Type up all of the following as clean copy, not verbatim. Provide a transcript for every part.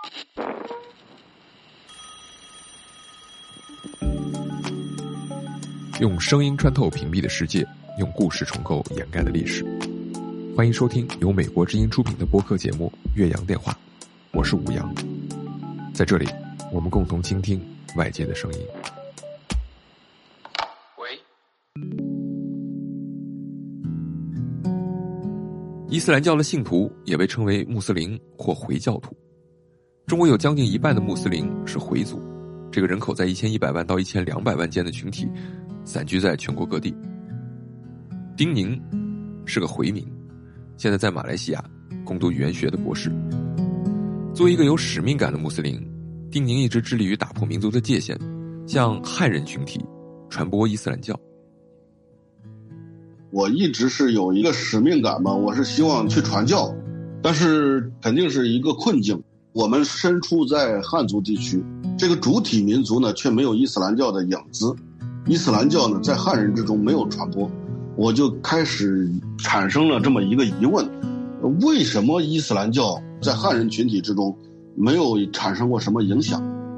用声音穿透屏蔽的世界，用故事重构掩盖的历史。欢迎收听由美国之音出品的播客节目《岳阳电话》，我是武阳。在这里，我们共同倾听外界的声音。喂。伊斯兰教的信徒也被称为穆斯林或回教徒。中国有将近一半的穆斯林是回族，这个人口在1100万到1200万间的群体散居在全国各地。丁宁是个回民，现在在马来西亚攻读语言学的博士。作为一个有使命感的穆斯林，丁宁一直致力于打破民族的界限，向汉人群体传播伊斯兰教。 我一直是有一个使命感嘛，我是希望去传教，但是肯定是一个困境。我们身处在汉族地区，这个主体民族呢却没有伊斯兰教的影子，伊斯兰教呢在汉人之中没有传播。我就开始产生了这么一个疑问，为什么伊斯兰教在汉人群体之中没有产生过什么影响？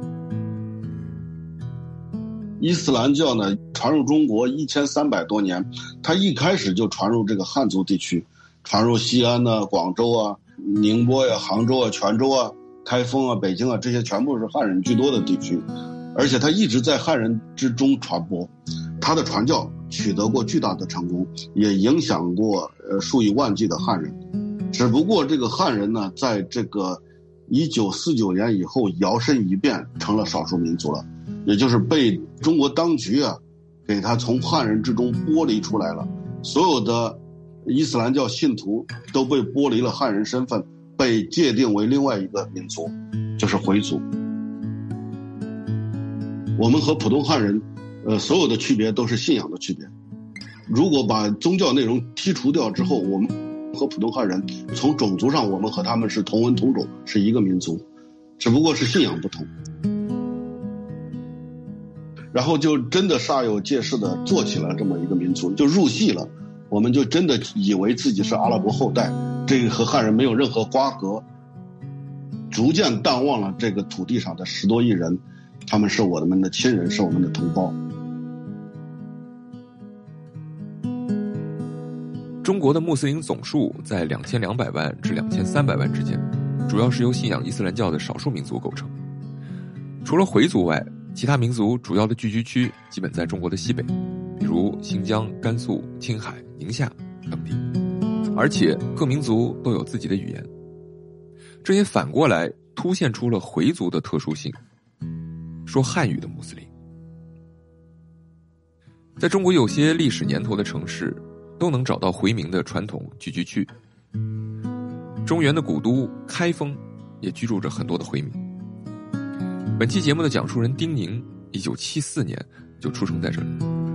伊斯兰教呢传入中国1300多年，它一开始就传入这个汉族地区，传入西安啊、广州啊、宁波呀、杭州啊、泉州啊、开封啊、北京啊，这些全部是汉人居多的地区，而且它一直在汉人之中传播。它的传教取得过巨大的成功，也影响过数以万计的汉人。只不过这个汉人呢，在这个1949年以后摇身一变成了少数民族了，也就是被中国当局啊给他从汉人之中剥离出来了。所有的伊斯兰教信徒都被剥离了汉人身份，被界定为另外一个民族，就是回族。我们和普通汉人所有的区别都是信仰的区别。如果把宗教内容剔除掉之后，我们和普通汉人从种族上我们和他们是同文同种，是一个民族，只不过是信仰不同。然后就真的煞有介事的做起了这么一个民族，就入戏了。我们就真的以为自己是阿拉伯后代，这个和汉人没有任何瓜葛，逐渐淡忘了这个土地上的10多亿人，他们是我们的亲人，是我们的同胞。 中国的穆斯林总数在2200万至2300万之间，主要是由信仰伊斯兰教的少数民族构成。除了回族外，其他民族主要的聚居区基本在中国的西北，比如新疆、甘肃、青海、宁夏等地，而且各民族都有自己的语言。这也反过来凸显出了回族的特殊性，说汉语的穆斯林。在中国有些历史年头的城市都能找到回民的传统聚居区。中原的古都开封也居住着很多的回民。本期节目的讲述人丁宁1974年就出生在这里。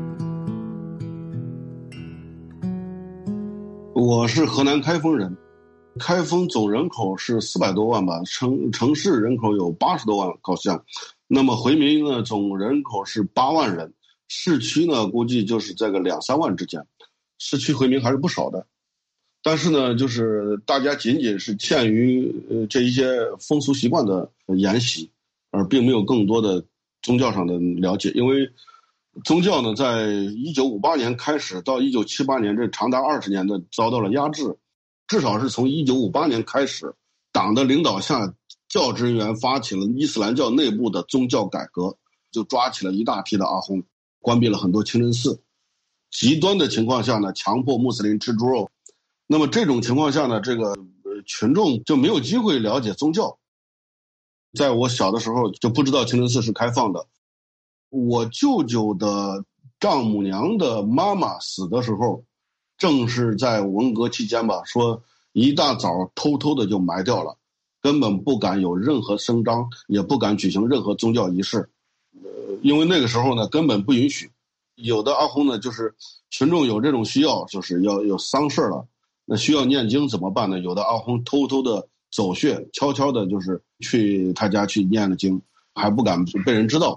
我是河南开封人，开封总人口是400多万吧，城市人口有80多万好像。那么回民呢总人口是8万人，市区呢估计就是在个2-3万之间，市区回民还是不少的。但是呢就是大家仅仅是限于这一些风俗习惯的沿袭，而并没有更多的宗教上的了解。因为宗教呢在1958年开始到1978年这长达20年的遭到了压制，至少是从1958年开始，党的领导下，教职员发起了伊斯兰教内部的宗教改革，就抓起了一大批的阿訇，关闭了很多清真寺。极端的情况下呢，强迫穆斯林吃猪肉。那么这种情况下呢，这个群众就没有机会了解宗教。在我小的时候就不知道清真寺是开放的。我舅舅的丈母娘的妈妈死的时候，正是在文革期间吧，说一大早偷偷的就埋掉了，根本不敢有任何声张，也不敢举行任何宗教仪式。因为那个时候呢根本不允许。有的阿訇呢就是群众有这种需要，就是要有丧事了，那需要念经怎么办呢？有的阿訇偷偷的走穴，悄悄的就是去他家去念了经，还不敢被人知道。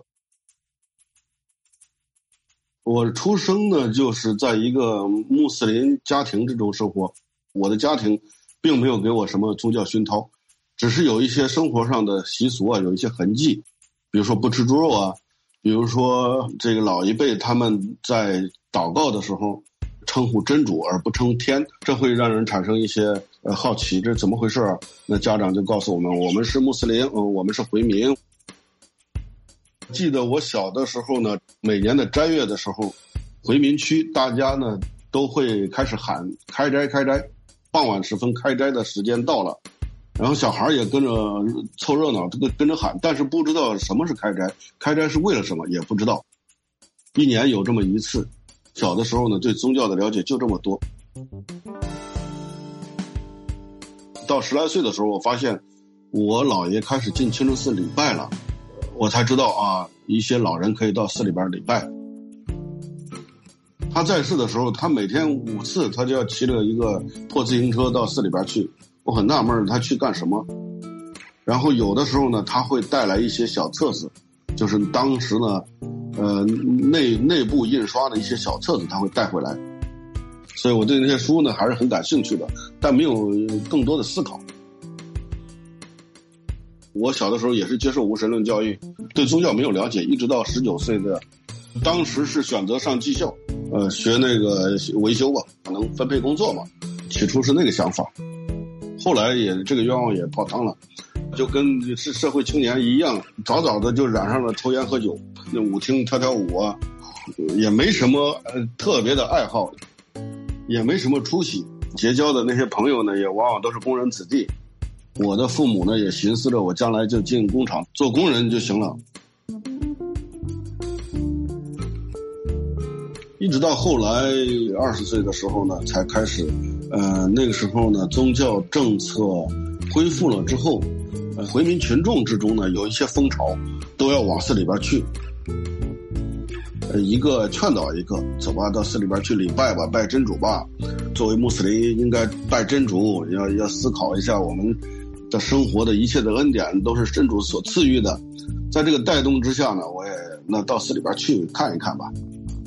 我出生呢就是在一个穆斯林家庭之中生活，我的家庭并没有给我什么宗教熏陶， 只是有一些生活上的习俗啊，有一些痕迹，比如说不吃猪肉啊，比如说这个老一辈他们在祷告的时候称呼真主而不称天，这会让人产生一些好奇，这怎么回事啊？那家长就告诉我们，我们是穆斯林，我们是回民。记得我小的时候呢，每年的斋月的时候，回民区大家呢都会开始喊开斋开斋，傍晚时分开斋的时间到了，然后小孩也跟着凑热闹，跟着喊，但是不知道什么是开斋，开斋是为了什么也不知道。一年有这么一次，小的时候呢对宗教的了解就这么多。到10来岁的时候，我发现我姥爷开始进清真寺礼拜了，我才知道啊，一些老人可以到寺里边礼拜。他在世的时候，他每天5次他就要骑着一个破自行车到寺里边去，我很纳闷他去干什么。然后有的时候呢，他会带来一些小册子，就是当时呢内部印刷的一些小册子他会带回来，所以我对那些书呢还是很感兴趣的，但没有更多的思考。我小的时候也是接受无神论教育，对宗教没有了解，一直到19岁的，当时是选择上技校，学那个维修吧，能分配工作嘛，起初是那个想法，后来也这个愿望也泡汤了，就跟是社会青年一样，早早的就染上了抽烟喝酒，那舞厅跳跳舞啊，也没什么特别的爱好，也没什么出息，结交的那些朋友呢，也往往都是工人子弟。我的父母呢也寻思着我将来就进工厂做工人就行了。一直到后来20岁的时候呢，才开始那个时候呢宗教政策恢复了之后，回民群众之中呢有一些风潮都要往寺里边去，一个劝导一个，走吧，到寺里边去礼拜吧，拜真主吧。作为穆斯林应该拜真主，要思考一下我们的生活的一切的恩典都是真主所赐予的。在这个带动之下呢，我也到寺里边去看一看吧。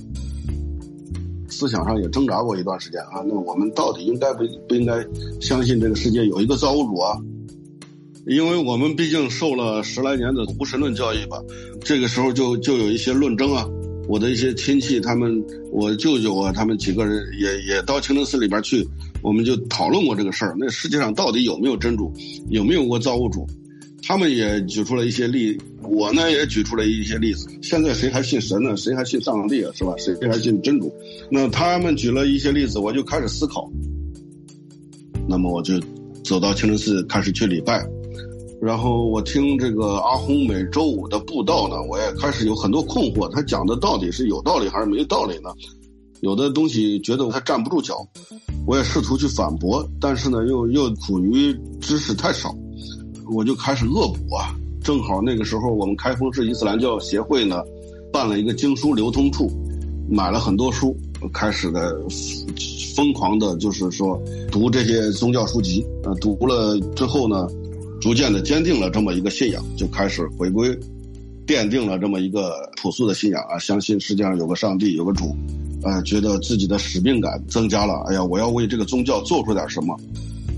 思想上也挣扎过一段时间啊，那我们到底应该不应该相信这个世界有一个造物主啊？因为我们毕竟受了10来年的无神论教育吧，这个时候就有一些论争啊。我的一些亲戚我舅舅啊，他们几个人也到清真寺里边去，我们就讨论过这个事儿。那世界上到底有没有真主，有没有过造物主？他们也举出了一些例，我呢也举出了一些例子。现在谁还信神呢？谁还信上帝啊？是吧？谁还信真主？那他们举了一些例子，我就开始思考。那么我就走到清真寺开始去礼拜。然后我听这个阿訇每周5的布道呢，我也开始有很多困惑，他讲的到底是有道理还是没道理呢？有的东西觉得他站不住脚，我也试图去反驳，但是呢又苦于知识太少，我就开始恶补啊。正好那个时候我们开封市伊斯兰教协会呢办了一个经书流通处，买了很多书，开始的疯狂的就是说读这些宗教书籍，读了之后呢逐渐的坚定了这么一个信仰，就开始回归，奠定了这么一个朴素的信仰啊，相信世界上有个上帝，有个主，觉得自己的使命感增加了，哎呀，我要为这个宗教做出点什么。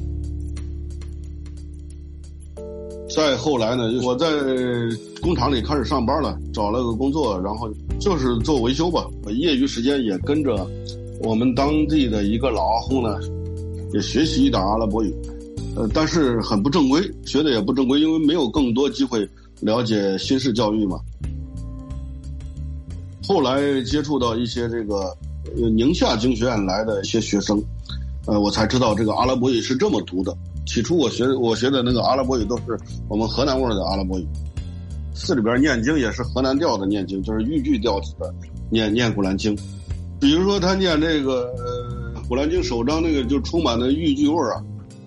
再后来呢，我在工厂里开始上班了，找了个工作，然后就是做维修吧，业余时间也跟着我们当地的一个老阿訇呢，也学习一点阿拉伯语。但是很不正规，学的也不正规，因为没有更多机会了解新式教育嘛。后来接触到一些这个宁夏经学院来的一些学生，我才知道这个阿拉伯语是这么读的。起初我学的那个阿拉伯语都是我们河南味的阿拉伯语，寺里边念经也是河南调的念经，就是豫剧调子的念古兰经。比如说他念这个古兰经首章那个就充满了豫剧味啊。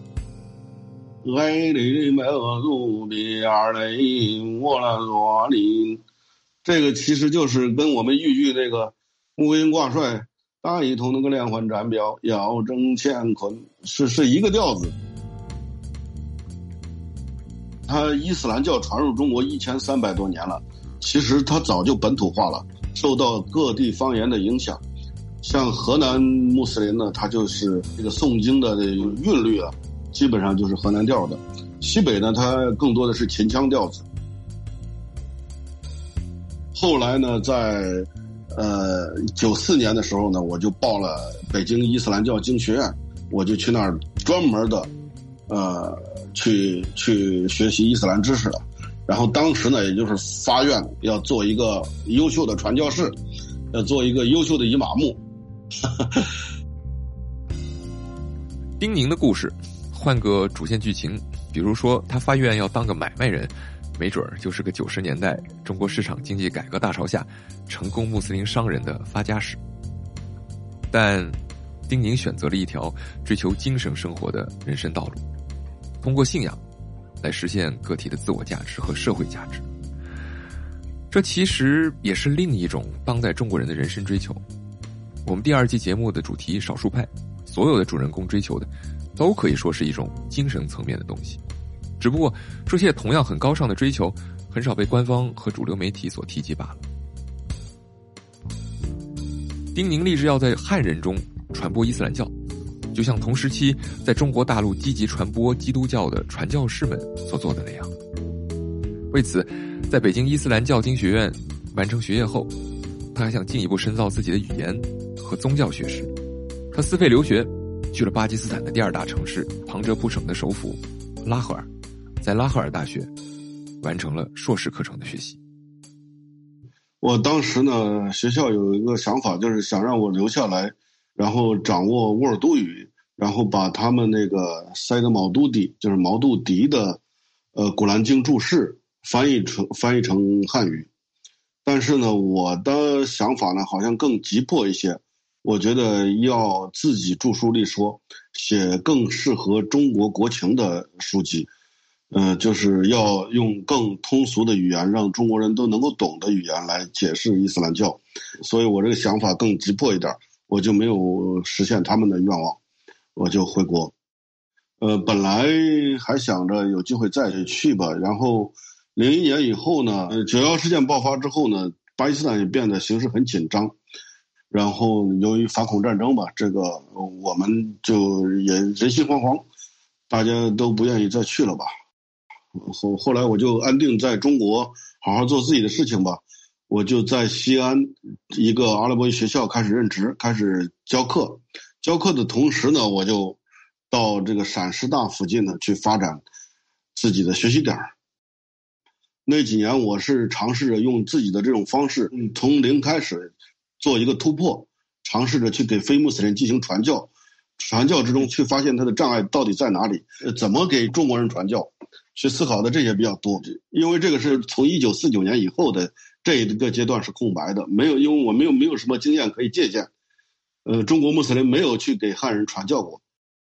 这个其实就是跟我们豫剧那个木鹰挂帅大一统那个连环斩表要争乾坤是一个调子。他伊斯兰教传入中国1300多年了，其实他早就本土化了，受到各地方言的影响。像河南穆斯林呢，他就是这个诵经的韵律啊，基本上就是河南调的。 西北呢，它更多的是秦腔调子。后来呢，在94年的时候呢，我就报了北京伊斯兰教经学院，我就去那儿专门的去学习伊斯兰知识了。然后当时呢，也就是发愿要做一个优秀的传教士，要做一个优秀的伊玛目。 丁宁的故事换个主线剧情，比如说他发愿要当个买卖人，没准儿就是个90年代中国市场经济改革大潮下成功穆斯林商人的发家史。但丁宁选择了一条追求精神生活的人生道路，通过信仰来实现个体的自我价值和社会价值。这其实也是另一种当代中国人的人生追求。我们第2季节目的主题少数派，所有的主人公追求的都可以说是一种精神层面的东西，只不过这些同样很高尚的追求很少被官方和主流媒体所提及罢了。丁宁立志要在汉人中传播伊斯兰教，就像同时期在中国大陆积极传播基督教的传教士们所做的那样。为此，在北京伊斯兰教经学院完成学业后，他还想进一步深造自己的语言和宗教学识。他自费留学去了巴基斯坦的第2大城市旁遮普省的首府拉合尔，在拉合尔大学完成了硕士课程的学习。 我当时呢，学校有一个想法，就是想让我留下来，然后掌握乌尔都语，然后把他们那个塞德毛杜迪，就是毛杜迪的古兰经注释翻译成汉语。但是呢，我的想法呢好像更急迫一些，我觉得要自己著书立说，写更适合中国国情的书籍，就是要用更通俗的语言，让中国人都能够懂的语言来解释伊斯兰教。所以我这个想法更急迫一点，我就没有实现他们的愿望，我就回国。本来还想着有机会再去吧，然后01年以后呢，9·11事件爆发之后呢，巴基斯坦也变得形势很紧张，然后由于反恐战争吧，这个我们就也人心惶惶，大家都不愿意再去了吧。后来我就安定在中国好好做自己的事情吧，我就在西安一个阿拉伯语学校开始任职，开始教课。教课的同时呢，我就到这个陕师大附近呢去发展自己的学习点。那几年我是尝试着用自己的这种方式，从零开始做一个突破，尝试着去给非穆斯林进行传教，传教之中去发现它的障碍到底在哪里，怎么给中国人传教，去思考的这些比较多。因为这个是从1949年以后的这一个阶段是空白的，没有，因为我没有什么经验可以借鉴。中国穆斯林没有去给汉人传教过。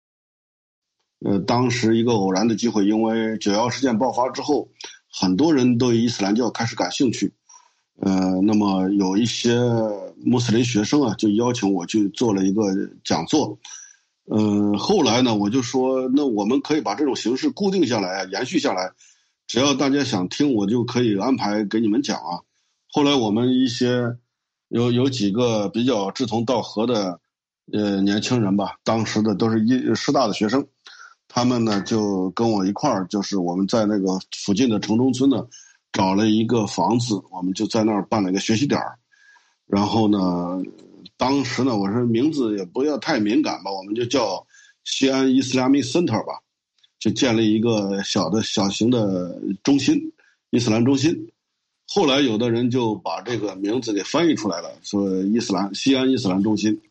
当时一个偶然的机会，因为9·11事件爆发之后，很多人对伊斯兰教开始感兴趣。那么有一些穆斯林学生啊，就邀请我去做了一个讲座。后来呢，我就说，那我们可以把这种形式固定下来，延续下来，只要大家想听，我就可以安排给你们讲啊。后来我们一些有几个比较志同道合的年轻人吧，当时的都是师大的学生，他们呢就跟我一块儿，就是我们在那个附近的城中村呢找了一个房子，我们就在那儿办了一个学习点。然后呢，当时呢，我说名字也不要太敏感吧，我们就叫西安 Islamic Center 吧，就建了一个小型的中心，伊斯兰中心。后来有的人就把这个名字给翻译出来了，说西安伊斯兰中心。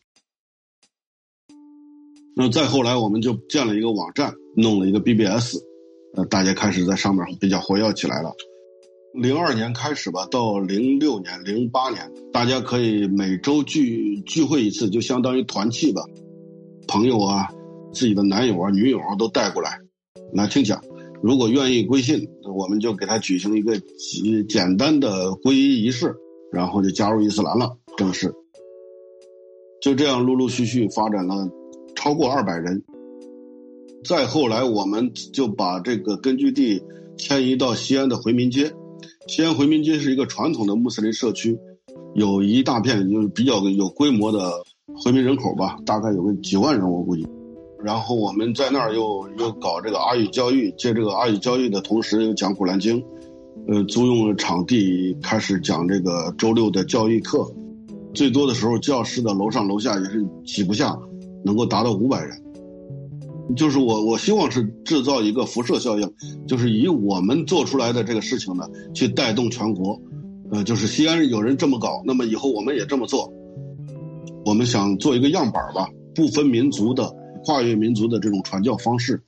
那再后来我们就建了一个网站，弄了一个 BBS， 大家开始在上面比较活跃起来了。02年开始吧，到06年、08年，大家可以每周聚会一次，就相当于团契吧。朋友啊，自己的男友啊、女友啊都带过来听讲。如果愿意归信，我们就给他举行一个简单的皈依仪式，然后就加入伊斯兰了，正式。就这样陆陆续续发展了超过200人。再后来我们就把这个根据地迁移到西安的回民街。西安回民街是一个传统的穆斯林社区，有一大片就是比较有规模的回民人口吧，大概有个几万人我估计。 然后我们在那儿又搞这个阿育教育，借这个阿育教育的同时又讲古兰经，租用了场地开始讲这个周六的教育课，最多的时候教室的楼上楼下也是挤不下，能够达到500人。就是我希望是制造一个辐射效应，就是以我们做出来的这个事情呢，去带动全国。就是西安有人这么搞，那么以后我们也这么做。我们想做一个样板吧，不分民族的、跨越民族的这种传教方式。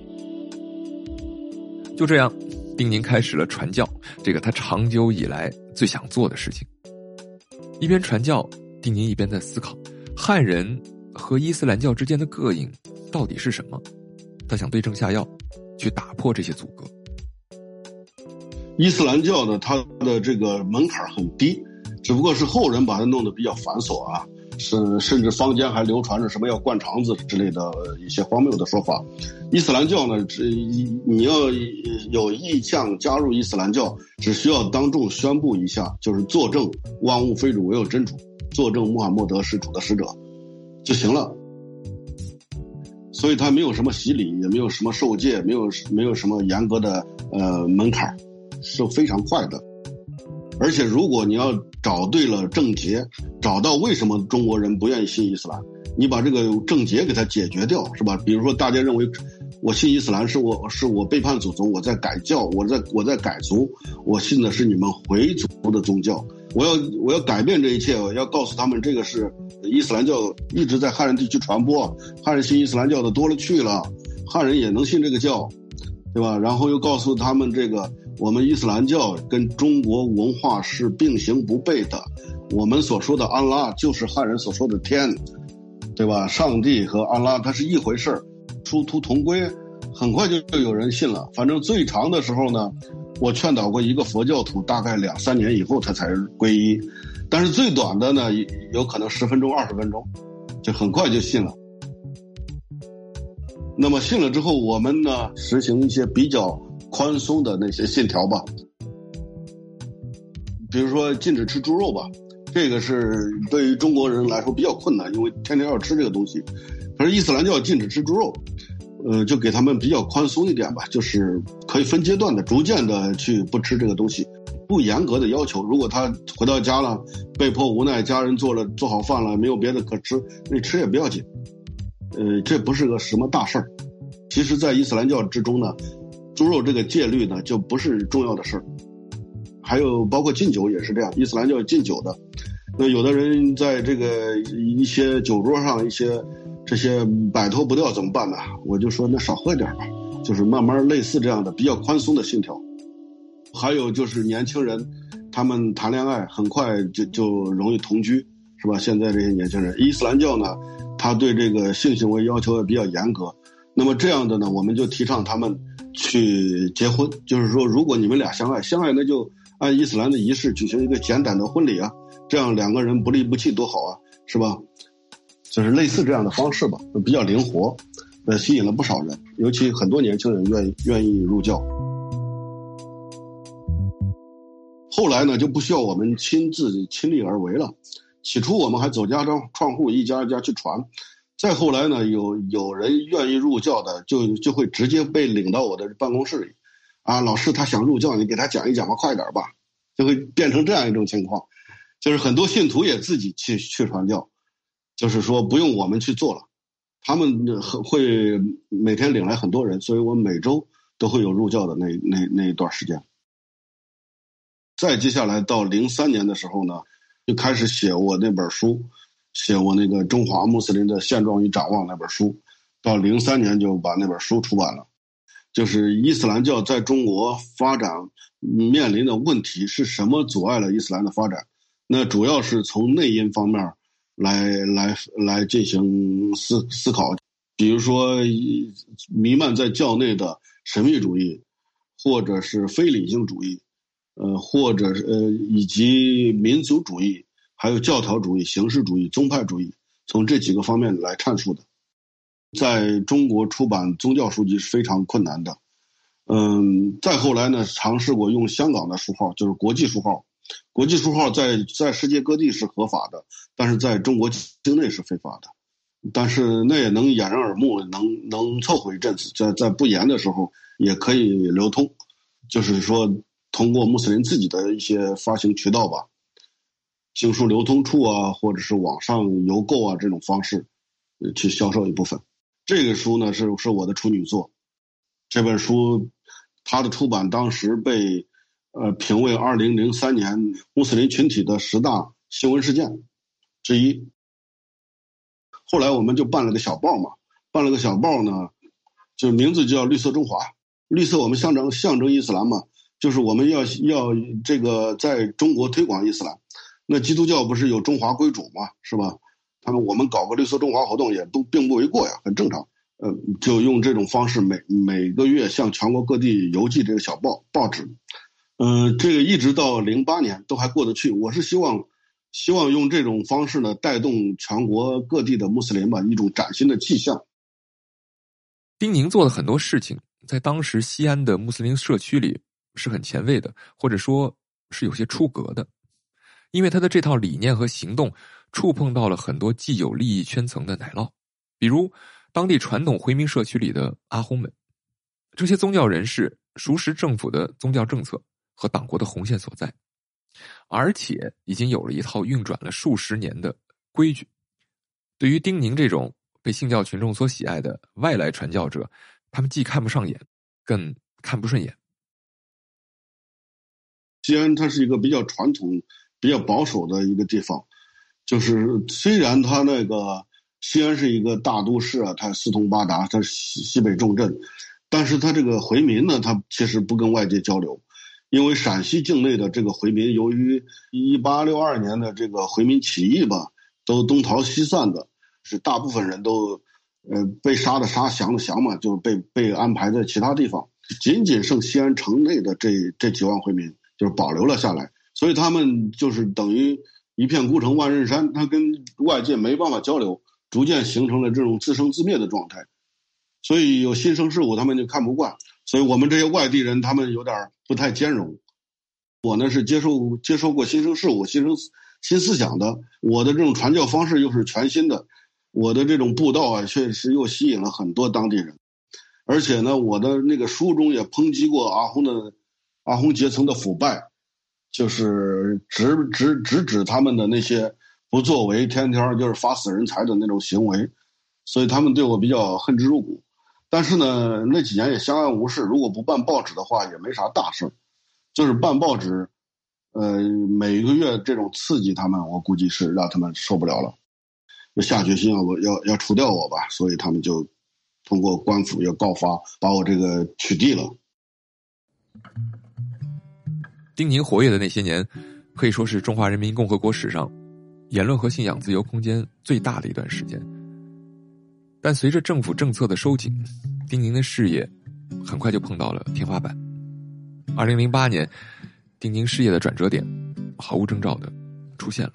就这样，丁宁开始了传教，这个他长久以来最想做的事情。一边传教，丁宁一边在思考，汉人和伊斯兰教之间的膈应到底是什么？他想对症下药，去打破这些阻隔。 伊斯兰教呢，它的这个门槛很低，只不过是后人把它弄得比较繁琐啊，甚至坊间还流传着什么要灌肠子之类的一些荒谬的说法。伊斯兰教呢，你要有意向加入伊斯兰教，只需要当众宣布一下，就是作证万物非主唯有真主，作证穆罕默德是主的使者就行了。所以它没有什么洗礼，也没有什么受戒，没有什么严格的门槛，是非常快的。而且如果你要找对了症结，找到为什么中国人不愿意信伊斯兰，你把这个症结给它解决掉，是吧？比如说大家认为我信伊斯兰是我背叛祖宗，我在改教，我在改族，我信的是你们回族的宗教，我要改变这一切，我要告诉他们这个是伊斯兰教一直在汉人地区传播，汉人信伊斯兰教的多了去了，汉人也能信这个教，对吧？然后又告诉他们这个我们伊斯兰教跟中国文化是并行不悖的，我们所说的安拉就是汉人所说的天，对吧？上帝和安拉它是一回事儿，殊途同归，很快就有人信了。反正最长的时候呢，我劝导过一个佛教徒，大概2-3年以后他才皈依，但是最短的呢，有可能10分钟、20分钟，就很快就信了。那么信了之后，我们呢实行一些比较宽松的那些信条吧，比如说禁止吃猪肉吧，这个是对于中国人来说比较困难，因为天天要吃这个东西。可是伊斯兰教禁止吃猪肉，就给他们比较宽松一点吧，就是可以分阶段的、逐渐的去不吃这个东西，不严格的要求。如果他回到家了，被迫无奈，家人做好饭了，没有别的可吃，你吃也不要紧。这不是个什么大事儿。其实，在伊斯兰教之中呢，猪肉这个戒律呢就不是重要的事儿。还有包括禁酒也是这样，伊斯兰教禁酒的。那有的人在这个一些酒桌上这些摆脱不掉怎么办呢？我就说那少喝点吧，就是慢慢类似这样的比较宽松的信条。还有就是年轻人他们谈恋爱很快就容易同居，是吧？现在这些年轻人，伊斯兰教呢，他对这个性行为要求也比较严格。那么这样的呢，我们就提倡他们去结婚，就是说如果你们俩相爱，那就按伊斯兰的仪式举行一个简短的婚礼啊，这样2个人不离不弃多好啊，是吧？就是类似这样的方式吧，比较灵活，吸引了不少人，尤其很多年轻人愿意入教。后来呢，就不需要我们亲力而为了。起初我们还走家串户，一家一家去传。再后来呢，有人愿意入教的，就会直接被领到我的办公室里，啊，老师他想入教，你给他讲一讲吧，快点吧，就会变成这样一种情况。就是很多信徒也自己去传教，就是说不用我们去做了，他们会每天领来很多人，所以我每周都会有入教的那一段时间。再接下来到03年的时候呢，就开始写我那本书，写我那个中华穆斯林的现状与展望那本书，到03年就把那本书出版了。就是伊斯兰教在中国发展面临的问题是什么阻碍了伊斯兰的发展？那主要是从内因方面来进行思考，比如说弥漫在教内的神秘主义，或者是非理性主义，或者以及民族主义，还有教条主义、形式主义、宗派主义，从这几个方面来阐述的。在中国出版宗教书籍是非常困难的。再后来呢，尝试过用香港的书号，就是国际书号。国际书号在世界各地是合法的，但是在中国境内是非法的。 但是那也能掩人耳目，能凑合一阵子，在不严的时候也可以流通，就是说通过穆斯林自己的一些发行渠道吧，经书流通处啊，或者是网上邮购啊这种方式去销售一部分。这个书呢是我的处女作，这本书它的出版当时被评为2003年穆斯林群体的10大新闻事件之一。后来我们就办了个小报嘛，办了个小报呢，就名字叫绿色中华。绿色我们象征伊斯兰嘛，就是我们要这个在中国推广伊斯兰。那基督教不是有中华归主嘛，是吧？我们搞个绿色中华活动也并不为过呀，很正常。就用这种方式每个月向全国各地邮寄这个小报纸。这个一直到08年都还过得去。我是希望用这种方式呢，带动全国各地的穆斯林吧，一种崭新的气象。 丁宁做的很多事情，在当时西安的穆斯林社区里是很前卫的，或者说是有些出格的，因为他的这套理念和行动触碰到了很多既有利益圈层的奶酪，比如当地传统回民社区里的阿訇们。这些宗教人士熟识政府的宗教政策和党国的红线所在，而且已经有了一套运转了数十年的规矩。对于丁宁这种被信教群众所喜爱的外来传教者，他们既看不上眼，更看不顺眼。 西安它是一个比较传统、比较保守的一个地方，就是虽然它那个西安是一个大都市啊，它四通八达，它西北重镇，但是它这个回民呢，它其实不跟外界交流。因为陕西境内的这个回民，由于1862年的这个回民起义吧，都东逃西散的，是大部分人都被杀的杀，降的降嘛，就被安排在其他地方，仅仅剩西安城内的这几万回民就是保留了下来，所以他们就是等于一片孤城万仞山，他跟外界没办法交流，逐渐形成了这种自生自灭的状态。所以有新生事物他们就看不惯，所以我们这些外地人他们有点不太兼容。我呢是接受过新生事物、新思想的，我的这种传教方式又是全新的，我的这种布道啊确实又吸引了很多当地人。而且呢，我的那个书中也抨击过阿訇阶层的腐败，就是指他们的那些不作为，天天就是发死人财的那种行为，所以他们对我比较恨之入骨。但是呢，那几年也相安无事，如果不办报纸的话也没啥大事，就是办报纸每个月这种刺激他们，我估计是让他们受不了了，就下决心要除掉我吧，所以他们就通过官府要告发，把我这个取缔了。 丁宁活跃的那些年，可以说是中华人民共和国史上言论和信仰自由空间最大的一段时间。但随着政府政策的收紧，丁宁的事业很快就碰到了天花板。2008年，丁宁事业的转折点毫无征兆的出现了。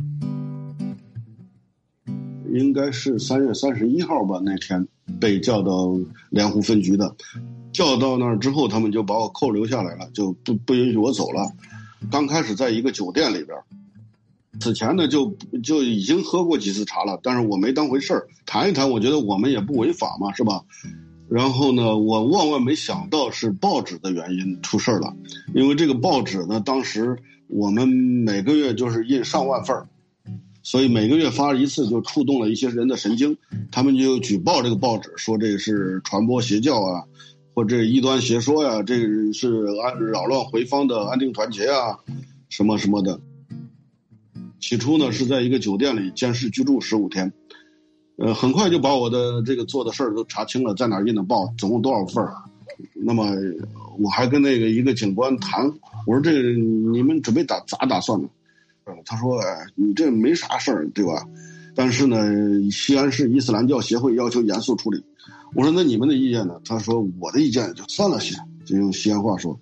应该是3月31号吧，那天被叫到莲湖分局的，叫到那儿之后，他们就把我扣留下来了，就不允许我走了。刚开始在一个酒店里边，此前呢就已经喝过几次茶了，但是我没当回事儿，谈一谈，我觉得我们也不违法嘛，是吧？然后呢，我万万没想到是报纸的原因出事了，因为这个报纸呢，当时我们每个月就是印上万份，所以每个月发一次就触动了一些人的神经，他们就举报这个报纸，说这是传播邪教啊，或者异端邪说呀，这是扰乱回坊的安定团结啊，什么什么的。起初呢是在一个酒店里监视居住15天，很快就把我的这个做的事儿都查清了，在哪儿印的报，总共多少份。那么我还跟那个一个警官谈，我说这个你们准备咋打算呢？他说你这没啥事儿，对吧？但是呢，西安市伊斯兰教协会要求严肃处理。我说那你们的意见呢？他说我的意见就算了些，就用西安话说。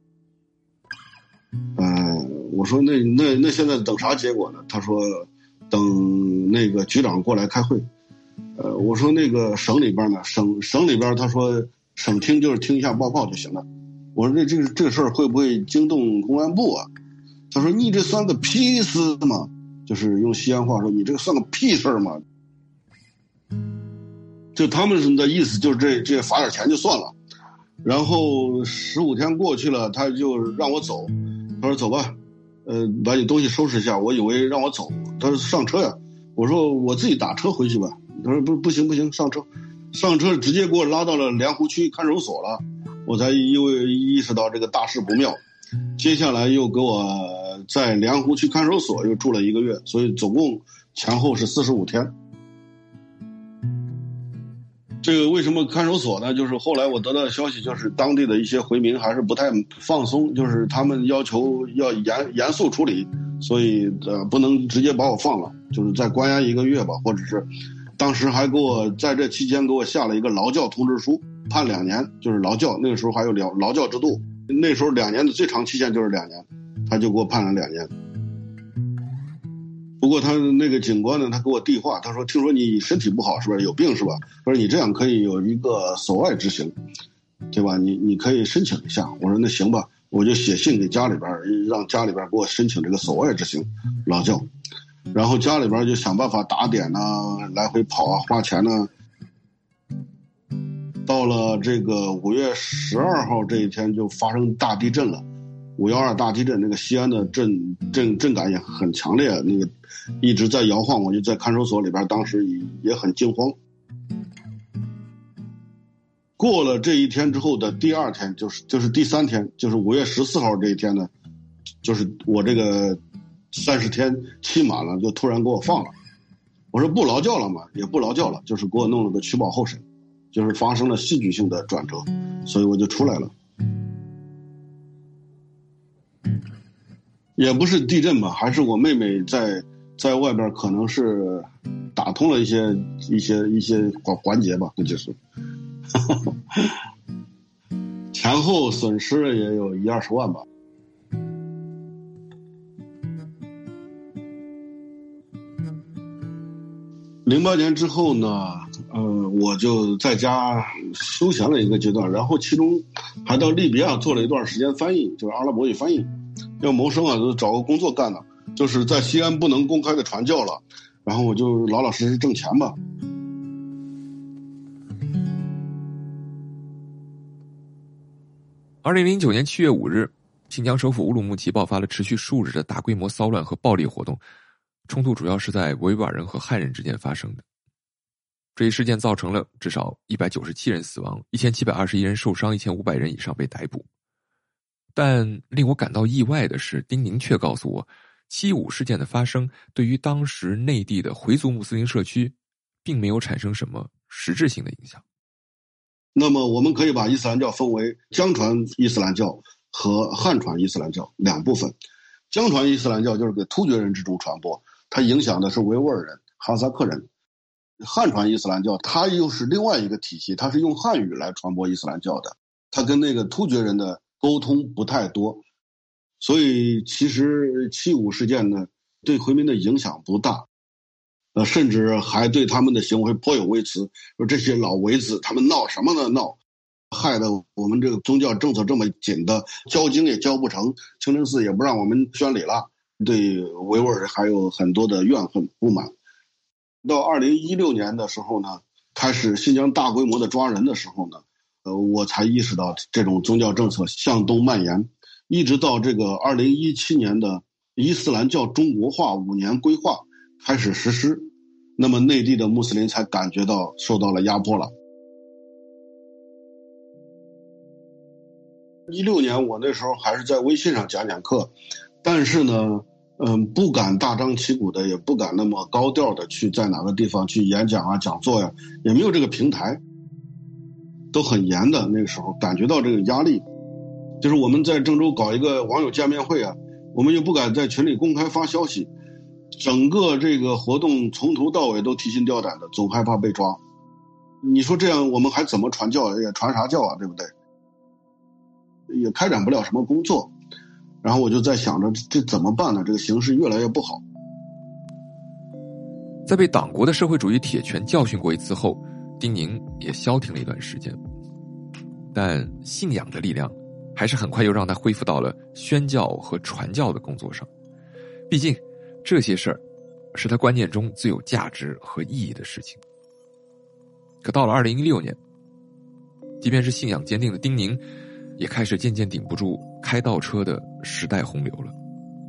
我说那现在等啥结果呢？他说等那个局长过来开会。我说那个省里边呢，省里边他说省厅就是听一下报告就行了。我说这个事儿会不会惊动公安部啊？他说你这算个屁事嘛，就是用西安话说你这个算个屁事儿嘛。 就他们的意思就是这罚点钱就算了。然后15天过去了，他就让我走，他说走吧，把你东西收拾一下。我以为让我走，他说上车呀，我说我自己打车回去吧。他说不行，上车直接给我拉到了莲湖区看守所了。我才意识到这个大事不妙。接下来又给我在莲湖区看守所又住了1个月，所以总共前后是45天。这个为什么看守所呢？就是后来我得到的消息，就是当地的一些回民还是不太放松，就是他们要求要严肃处理，所以不能直接把我放了，就是再关押1个月吧，或者是当时还给我在这期间给我下了一个劳教通知书，判2年，就是劳教。那个时候还有劳教制度，那时候2年的最长期限就是2年，他就给我判了2年。不过他那个警官呢，他给我递话，他说听说你身体不好是吧，有病是吧，他说你这样可以有一个所外执行，对吧，你可以申请一下。我说那行吧，我就写信给家里边，让家里边给我申请这个所外执行劳教。然后家里边就想办法打点来回跑啊，花钱呢。到了这个5月12号这一天就发生大地震了，5.12大地震，那个西安的震感也很强烈，那个一直在摇晃，我就在看守所里边，当时也很惊慌。过了这一天之后的第2天，就是第3天，就是5月14号这一天呢，就是我这个30天期满了，就突然给我放了。我说不劳教了嘛，也不劳教了，就是给我弄了个取保候审，就是发生了戏剧性的转折，所以我就出来了。也不是地震吧，还是我妹妹在外边可能是打通了一些环节吧，那就是前后损失也有10-20万吧。08年之后呢，我就在家休闲了一个阶段，然后其中还到利比亚做了一段时间翻译，就是阿拉伯语翻译。要谋生啊，就找个工作干了，就是在西安不能公开的传教了，然后我就老老实实挣钱吧。 2009年7月5日，新疆首府乌鲁木齐爆发了持续数日的大规模骚乱和暴力活动，冲突主要是在维吾尔人和汉人之间发生的。这一事件造成了至少197人死亡，1721人受伤，1500人以上被逮捕。但令我感到意外的是，丁宁却告诉我，7·5事件的发生对于当时内地的回族穆斯林社区并没有产生什么实质性的影响。 那么我们可以把伊斯兰教分为疆传伊斯兰教和汉传伊斯兰教2部分。疆传伊斯兰教就是给突厥人之中传播，它影响的是维吾尔人、哈萨克人。汉传伊斯兰教它又是另外一个体系，它是用汉语来传播伊斯兰教的，它跟那个突厥人的沟通不太多，所以其实7·5事件呢对回民的影响不大，甚至还对他们的行为颇有微词，说这些老维子他们闹什么呢闹，害得我们这个宗教政策这么紧的，交经也交不成，清真寺也不让我们宣礼了，对维吾尔还有很多的怨恨不满。到2016年的时候呢，开始新疆大规模的抓人的时候呢，我才意识到这种宗教政策向东蔓延，一直到这个2017年的伊斯兰教中国化5年规划开始实施，那么内地的穆斯林才感觉到受到了压迫了。16年我那时候还是在微信上讲课，但是呢不敢大张旗鼓的，也不敢那么高调的去在哪个地方去演讲啊讲座呀，也没有这个平台，都很严的。那个时候感觉到这个压力，就是我们在郑州搞一个网友见面会啊，我们又不敢在群里公开发消息，整个这个活动从头到尾都提心吊胆的，总害怕被抓。你说这样我们还怎么传教，也传啥教啊，对不对？也开展不了什么工作。然后我就在想着这怎么办呢？这个形势越来越不好。 在被党国的社会主义铁拳教训过一次后，丁宁也消停了一段时间，但信仰的力量还是很快又让他恢复到了宣教和传教的工作上。毕竟这些事儿是他观念中最有价值和意义的事情。 可到了2016年，即便是信仰坚定的丁宁，也开始渐渐顶不住开倒车的时代洪流了。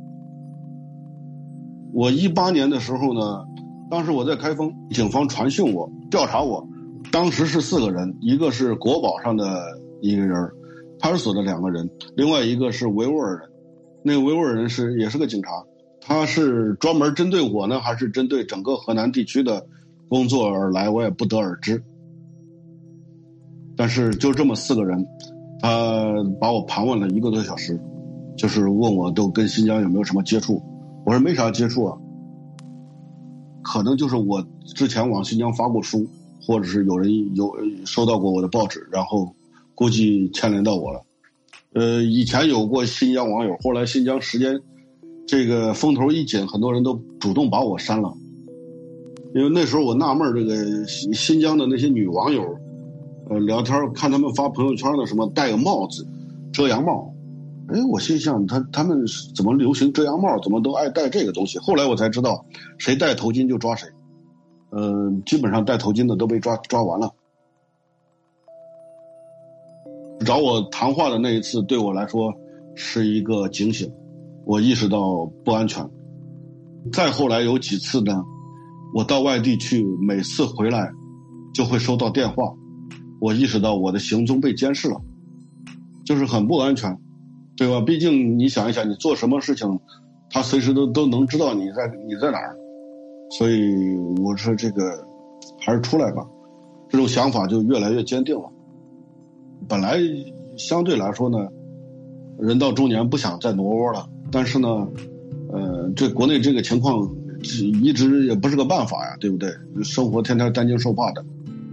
我18年的时候呢，当时我在开封，警方传讯我调查我，当时是4个人，一个是国保上的一个人，派出所的2个人，另外一个是维吾尔人。那个维吾尔人也是个警察，他是专门针对我呢，还是针对整个河南地区的工作而来，我也不得而知。但是就这么4个人，他把我盘问了1个多小时，就是问我都跟新疆有没有什么接触。我说没啥接触啊，可能就是我之前往新疆发过书，或者是有人收到过我的报纸，然后估计牵连到我了。以前有过新疆网友，后来新疆时间这个风头一紧，很多人都主动把我删了。因为那时候我纳闷，这个新疆的那些女网友，聊天看他们发朋友圈的什么戴个帽子，遮阳帽。我心想他们怎么流行遮阳帽，怎么都爱戴这个东西。后来我才知道，谁戴头巾就抓谁。基本上戴头巾的都被抓完了。找我谈话的那一次对我来说是一个警醒，我意识到不安全。再后来有几次呢，我到外地去，每次回来就会收到电话，我意识到我的行踪被监视了，就是很不安全，对吧？毕竟你想一想，你做什么事情他随时都能知道你在哪儿。所以我说这个还是出来吧，这种想法就越来越坚定了。本来相对来说呢，人到中年不想再挪窝了，但是呢这国内这个情况一直也不是个办法呀，对不对？生活天天担惊受怕的。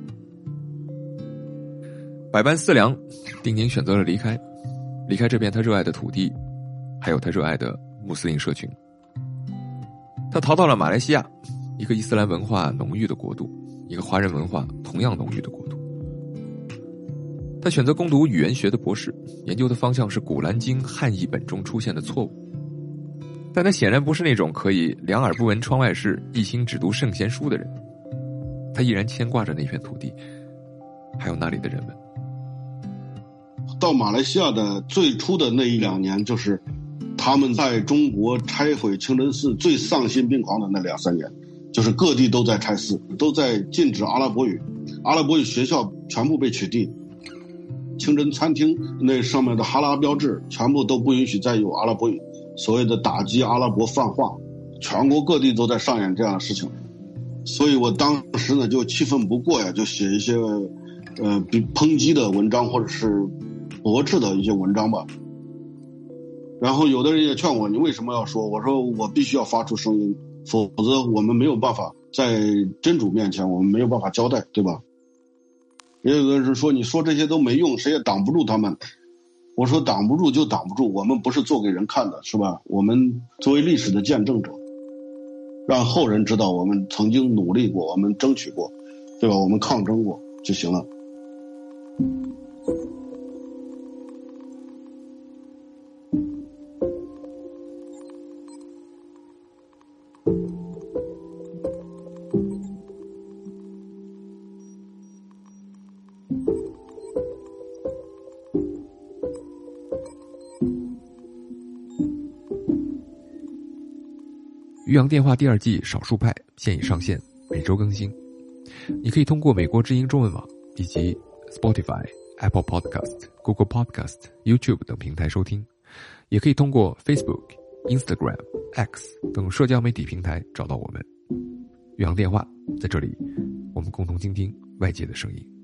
百般思量，丁宁选择了离开这片他热爱的土地，还有他热爱的穆斯林社群。他逃到了马来西亚，一个伊斯兰文化浓郁的国度，一个华人文化同样浓郁的国度。他选择攻读语言学的博士，研究的方向是古兰经汉译本中出现的错误。但他显然不是那种可以两耳不闻窗外事，一心只读圣贤书的人。他依然牵挂着那片土地，还有那里的人们。 到马来西亚的最初的那1-2年，就是他们在中国拆毁清真寺最丧心病狂的那2-3年，就是各地都在拆寺，都在禁止阿拉伯语，阿拉伯语学校全部被取缔，清真餐厅那上面的哈拉标志全部都不允许再有阿拉伯语，所谓的打击阿拉伯泛化，全国各地都在上演这样的事情。所以我当时呢就气愤不过呀，就写一些抨击的文章，或者是驳斥的一些文章吧。然后有的人也劝我，你为什么要说？我说我必须要发出声音，否则我们没有办法在真主面前，我们没有办法交代，对吧？也有的人说，你说这些都没用，谁也挡不住他们。我说挡不住就挡不住，我们不是做给人看的，是吧？我们作为历史的见证者，让后人知道我们曾经努力过，我们争取过，对吧？我们抗争过就行了。 渔阳电话第2季少数派现已上线，每周更新。你可以通过美国之音中文网以及 Spotify、Apple Podcast、Google Podcast、YouTube 等平台收听，也可以通过 Facebook、Instagram、X 等社交媒体平台找到我们。渔阳电话，在这里，我们共同倾听外界的声音。